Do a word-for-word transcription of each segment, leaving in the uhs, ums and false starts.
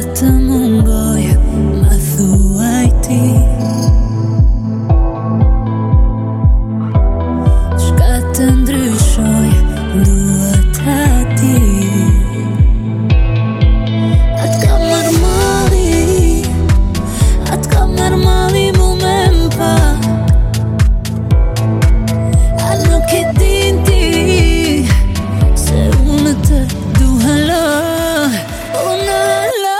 të mungoj, ma thuaj ti çka të ndryshoj, dua ta di. Atë ka marrë malli, atë ka marrë malli mu me m'pak. A nuk e din ti se unë të duha la. Unë la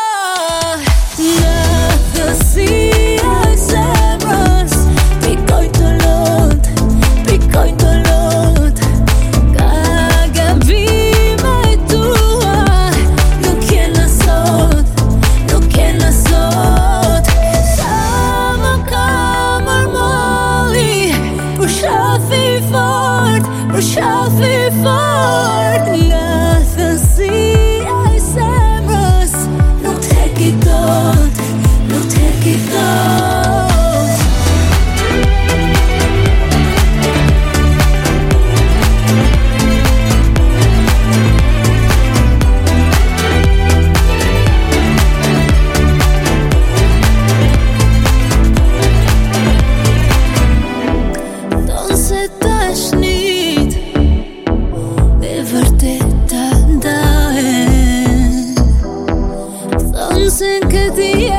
nga thësia e zemrës, pikoj të lot, pikoj të lot. Ka gabime tua, nuk jena sot, nuk jena sot. Sa më ka marrë malli, për shafi fort, për shafi fort. Nga thësia e zemrës, nuk t'heki dot, nuk t'heki dot. Thonë se tashnit e vërteta ndahen, thonë se në këti